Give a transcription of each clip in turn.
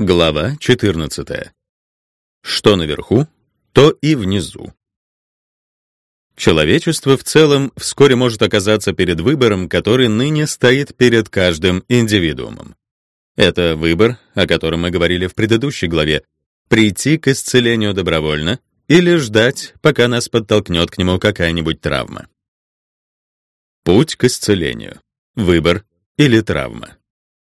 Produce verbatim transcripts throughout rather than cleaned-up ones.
Глава четырнадцатая. Что наверху, то и внизу. Человечество в целом вскоре может оказаться перед выбором, который ныне стоит перед каждым индивидуумом. Это выбор, о котором мы говорили в предыдущей главе, прийти к исцелению добровольно или ждать, пока нас подтолкнет к нему какая-нибудь травма. Путь к исцелению. Выбор или травма.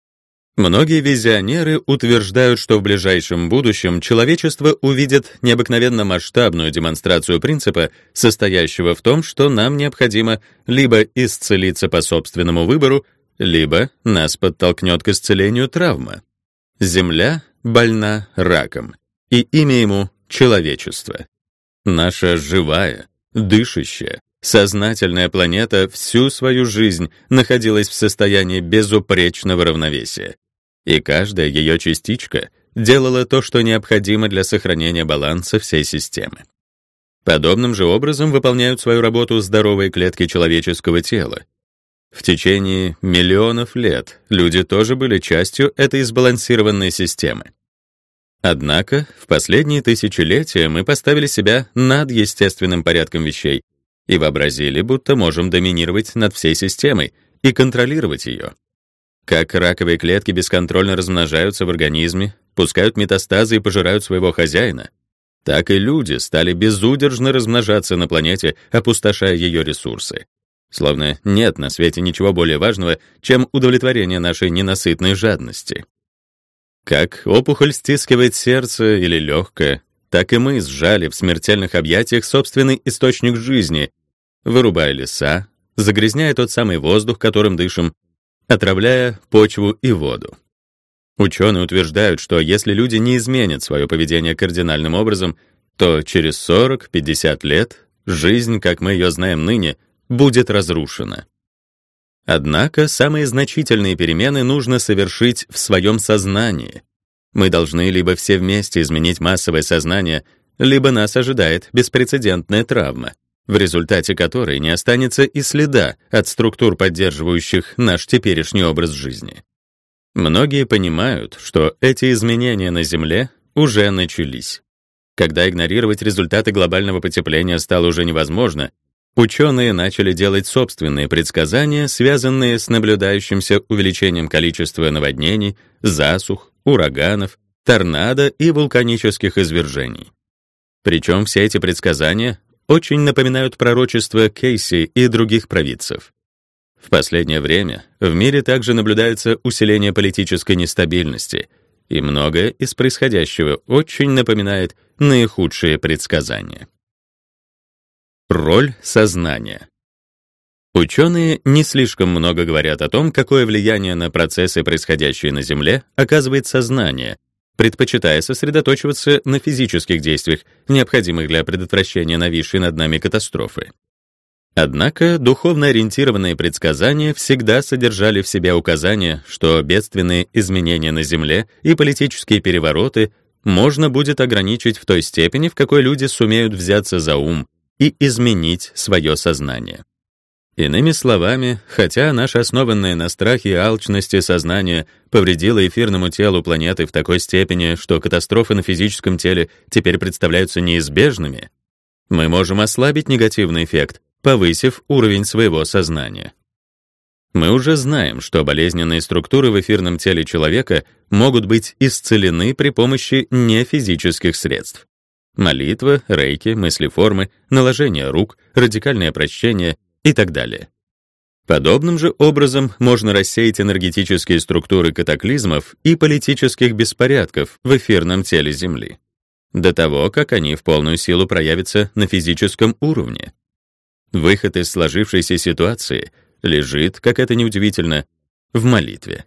Многие визионеры утверждают, что в ближайшем будущем человечество увидит необыкновенно масштабную демонстрацию принципа, состоящего в том, что нам необходимо либо исцелиться по собственному выбору, либо нас подтолкнет к исцелению травма. Земля больна раком, и имя ему — человечество. Наша живая, дышащая, сознательная планета всю свою жизнь находилась в состоянии безупречного равновесия. И каждая ее частичка делала то, что необходимо для сохранения баланса всей системы. Подобным же образом выполняют свою работу здоровые клетки человеческого тела. В течение миллионов лет люди тоже были частью этой сбалансированной системы. Однако в последние тысячелетия мы поставили себя над естественным порядком вещей и вообразили, будто можем доминировать над всей системой и контролировать ее. Как раковые клетки бесконтрольно размножаются в организме, пускают метастазы и пожирают своего хозяина, так и люди стали безудержно размножаться на планете, опустошая ее ресурсы. Словно нет на свете ничего более важного, чем удовлетворение нашей ненасытной жадности. Как опухоль стискивает сердце или легкое, так и мы сжали в смертельных объятиях собственный источник жизни, вырубая леса, загрязняя тот самый воздух, которым дышим, отравляя почву и воду. Ученые утверждают, что если люди не изменят свое поведение кардинальным образом, то через сорок-пятьдесят лет жизнь, как мы ее знаем ныне, будет разрушена. Однако самые значительные перемены нужно совершить в своем сознании. Мы должны либо все вместе изменить массовое сознание, либо нас ожидает беспрецедентная травма, в результате которой не останется и следа от структур, поддерживающих наш теперешний образ жизни. Многие понимают, что эти изменения на Земле уже начались. Когда игнорировать результаты глобального потепления стало уже невозможно, ученые начали делать собственные предсказания, связанные с наблюдающимся увеличением количества наводнений, засух, ураганов, торнадо и вулканических извержений. Причем все эти предсказания очень напоминают пророчества Кейси и других провидцев. В последнее время в мире также наблюдается усиление политической нестабильности, и многое из происходящего очень напоминает наихудшие предсказания. Роль сознания. Ученые не слишком много говорят о том, какое влияние на процессы, происходящие на Земле, оказывает сознание, предпочитая сосредоточиваться на физических действиях, необходимых для предотвращения нависшей над нами катастрофы. Однако духовно ориентированные предсказания всегда содержали в себе указание, что бедственные изменения на Земле и политические перевороты можно будет ограничить в той степени, в какой люди сумеют взяться за ум и изменить свое сознание. Иными словами, хотя наше основанное на страхе и алчности сознание повредило эфирному телу планеты в такой степени, что катастрофы на физическом теле теперь представляются неизбежными, мы можем ослабить негативный эффект, повысив уровень своего сознания. Мы уже знаем, что болезненные структуры в эфирном теле человека могут быть исцелены при помощи нефизических средств. Молитва, рейки, мыслеформы, наложение рук, радикальное прощение и так далее. Подобным же образом можно рассеять энергетические структуры катаклизмов и политических беспорядков в эфирном теле Земли, до того, как они в полную силу проявятся на физическом уровне. Выход из сложившейся ситуации лежит, как это ни удивительно, в молитве.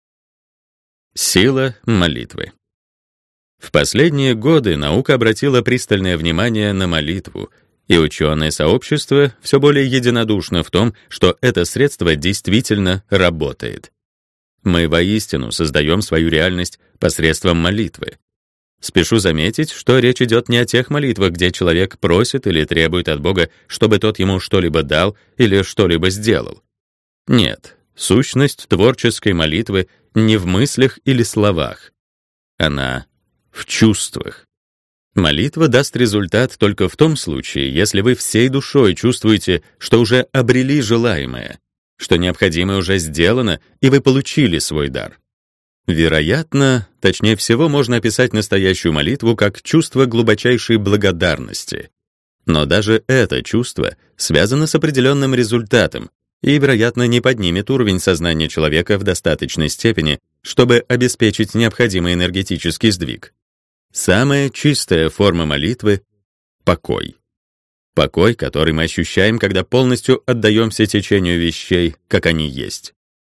Сила молитвы. В последние годы наука обратила пристальное внимание на молитву, и ученое сообщество все более единодушно в том, что это средство действительно работает. Мы воистину создаем свою реальность посредством молитвы. Спешу заметить, что речь идет не о тех молитвах, где человек просит или требует от Бога, чтобы тот ему что-либо дал или что-либо сделал. Нет, сущность творческой молитвы не в мыслях или словах. Она в чувствах. Молитва даст результат только в том случае, если вы всей душой чувствуете, что уже обрели желаемое, что необходимое уже сделано, и вы получили свой дар. Вероятно, точнее всего, можно описать настоящую молитву как чувство глубочайшей благодарности. Но даже это чувство связано с определенным результатом и, вероятно, не поднимет уровень сознания человека в достаточной степени, чтобы обеспечить необходимый энергетический сдвиг. Самая чистая форма молитвы — покой. Покой, который мы ощущаем, когда полностью отдаемся течению вещей, как они есть,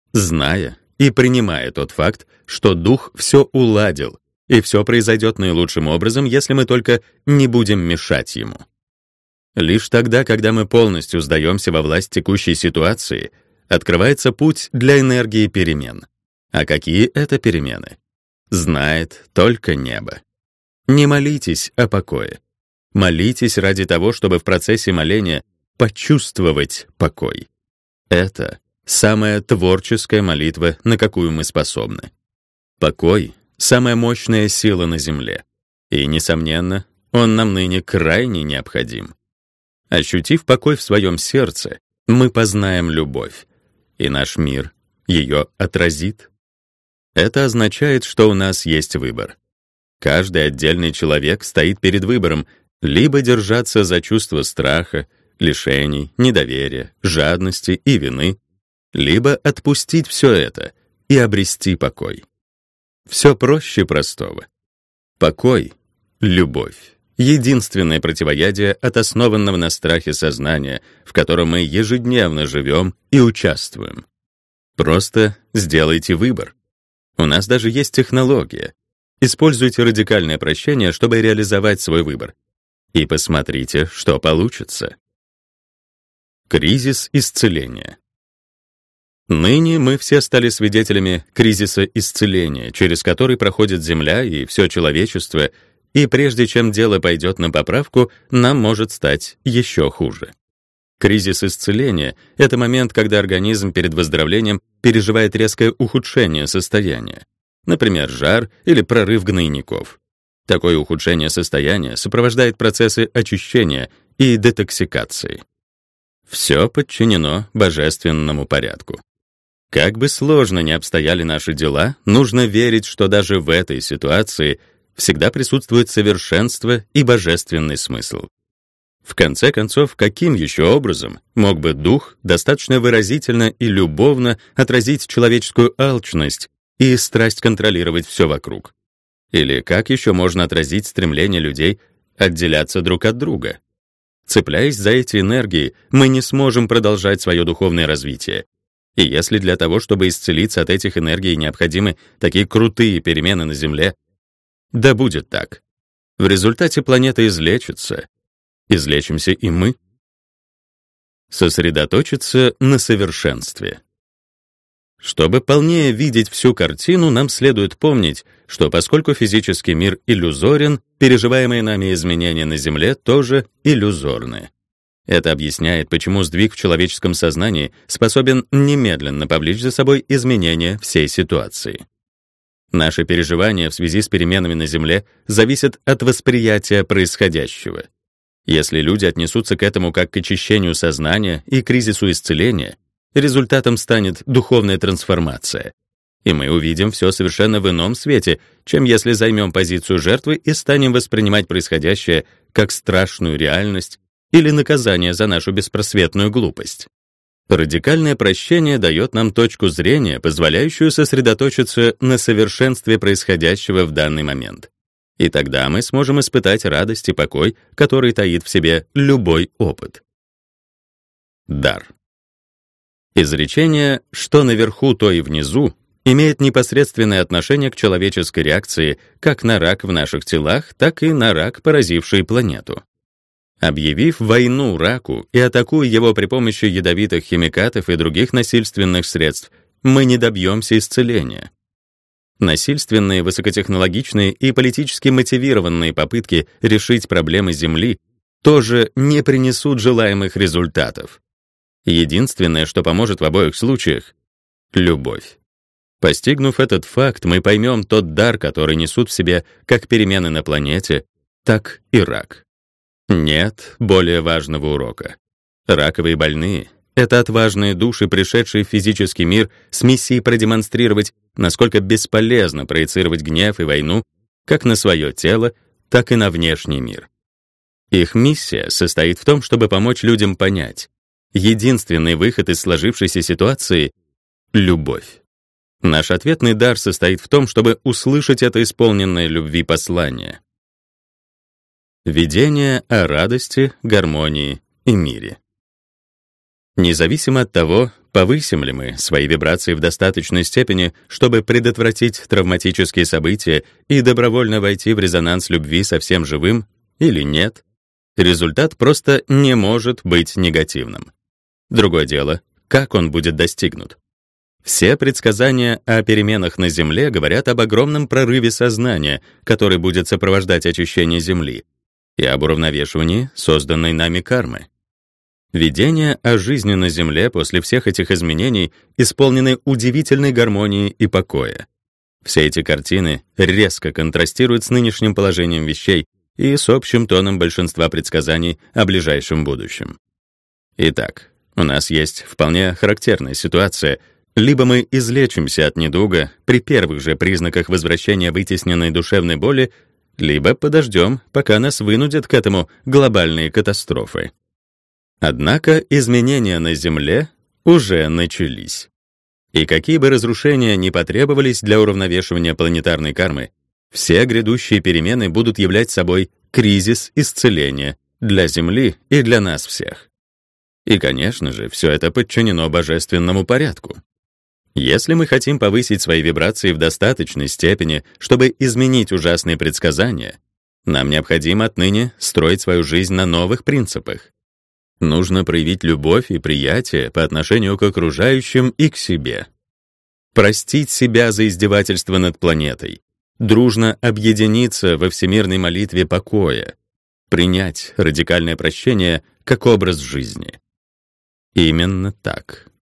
зная и принимая тот факт, что Дух все уладил, и все произойдет наилучшим образом, если мы только не будем мешать Ему. Лишь тогда, когда мы полностью сдаемся во власть текущей ситуации, открывается путь для энергии перемен. А какие это перемены? Знает только небо. Не молитесь о покое. Молитесь ради того, чтобы в процессе моления почувствовать покой. Это самая творческая молитва, на какую мы способны. Покой — самая мощная сила на земле. И, несомненно, он нам ныне крайне необходим. Ощутив покой в своем сердце, мы познаем любовь, и наш мир ее отразит. Это означает, что у нас есть выбор. Каждый отдельный человек стоит перед выбором либо держаться за чувство страха, лишений, недоверия, жадности и вины, либо отпустить все это и обрести покой. Все проще простого. Покой — любовь. Единственное противоядие от основанного на страхе сознания, в котором мы ежедневно живем и участвуем. Просто сделайте выбор. У нас даже есть технология. Используйте радикальное прощение, чтобы реализовать свой выбор. И посмотрите, что получится. Кризис исцеления. Ныне мы все стали свидетелями кризиса исцеления, через который проходит Земля и все человечество, и прежде чем дело пойдет на поправку, нам может стать еще хуже. Кризис исцеления — это момент, когда организм перед выздоровлением переживает резкое ухудшение состояния, например, жар или прорыв гнойников. Такое ухудшение состояния сопровождает процессы очищения и детоксикации. Все подчинено божественному порядку. Как бы сложно ни обстояли наши дела, нужно верить, что даже в этой ситуации всегда присутствует совершенство и божественный смысл. В конце концов, каким еще образом мог бы Дух достаточно выразительно и любовно отразить человеческую алчность и страсть контролировать все вокруг? Или как еще можно отразить стремление людей отделяться друг от друга? Цепляясь за эти энергии, мы не сможем продолжать свое духовное развитие. И если для того, чтобы исцелиться от этих энергий, необходимы такие крутые перемены на Земле, да будет так. В результате планета излечится. Излечимся и мы. Сосредоточиться на совершенстве. Чтобы полнее видеть всю картину, нам следует помнить, что поскольку физический мир иллюзорен, переживаемые нами изменения на Земле тоже иллюзорны. Это объясняет, почему сдвиг в человеческом сознании способен немедленно повлечь за собой изменения всей ситуации. Наши переживания в связи с переменами на Земле зависят от восприятия происходящего. Если люди отнесутся к этому как к очищению сознания и кризису исцеления, результатом станет духовная трансформация. И мы увидим все совершенно в ином свете, чем если займем позицию жертвы и станем воспринимать происходящее как страшную реальность или наказание за нашу беспросветную глупость. Радикальное прощение дает нам точку зрения, позволяющую сосредоточиться на совершенстве происходящего в данный момент. И тогда мы сможем испытать радость и покой, который таит в себе любой опыт. Дар. Изречение «что наверху, то и внизу» имеет непосредственное отношение к человеческой реакции как на рак в наших телах, так и на рак, поразивший планету. Объявив войну раку и атакуя его при помощи ядовитых химикатов и других насильственных средств, мы не добьемся исцеления. Насильственные, высокотехнологичные и политически мотивированные попытки решить проблемы Земли тоже не принесут желаемых результатов. Единственное, что поможет в обоих случаях — любовь. Постигнув этот факт, мы поймем тот дар, который несут в себе как перемены на планете, так и рак. Нет более важного урока. Раковые больные — это отважные души, пришедшие в физический мир с миссией продемонстрировать, насколько бесполезно проецировать гнев и войну как на свое тело, так и на внешний мир. Их миссия состоит в том, чтобы помочь людям понять, единственный выход из сложившейся ситуации — любовь. Наш ответный дар состоит в том, чтобы услышать это исполненное любви послание. Видение о радости, гармонии и мире. Независимо от того, повысим ли мы свои вибрации в достаточной степени, чтобы предотвратить травматические события и добровольно войти в резонанс любви со всем живым, или нет, результат просто не может быть негативным. Другое дело, как он будет достигнут. Все предсказания о переменах на Земле говорят об огромном прорыве сознания, который будет сопровождать очищение Земли, и об уравновешивании созданной нами кармы. Видения о жизни на Земле после всех этих изменений исполнены удивительной гармонии и покоя. Все эти картины резко контрастируют с нынешним положением вещей и с общим тоном большинства предсказаний о ближайшем будущем. Итак, у нас есть вполне характерная ситуация. Либо мы излечимся от недуга при первых же признаках возвращения вытесненной душевной боли, либо подождем, пока нас вынудят к этому глобальные катастрофы. Однако изменения на Земле уже начались. И какие бы разрушения ни потребовались для уравновешивания планетарной кармы, все грядущие перемены будут являть собой кризис исцеления для Земли и для нас всех. И, конечно же, все это подчинено божественному порядку. Если мы хотим повысить свои вибрации в достаточной степени, чтобы изменить ужасные предсказания, нам необходимо отныне строить свою жизнь на новых принципах. Нужно проявить любовь и приятие по отношению к окружающим и к себе. Простить себя за издевательство над планетой, дружно объединиться во всемирной молитве покоя, принять радикальное прощение как образ жизни. Именно так.